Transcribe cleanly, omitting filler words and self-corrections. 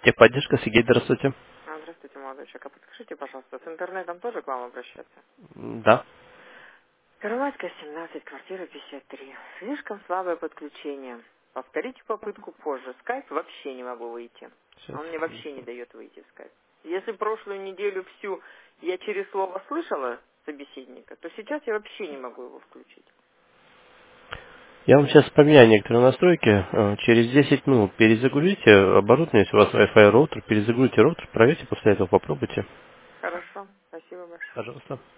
Техподдержка, Сергей, здравствуйте. Здравствуйте, молодой человек. А подскажите, пожалуйста, с интернетом тоже к вам обращаться? Да. Первомайская, 17, квартира 53. Слишком слабое подключение. Повторите попытку позже. Скайп вообще не могу выйти. Сейчас. Он мне вообще не дает выйти в скайп. Если прошлую неделю всю я через слово слышала собеседника, то сейчас я вообще не могу его включить. Я вам сейчас поменяю некоторые настройки. Через 10 минут перезагрузите оборудование, если у вас Wi-Fi роутер, перезагрузите роутер, проверьте, после этого попробуйте. Хорошо, спасибо большое. Пожалуйста.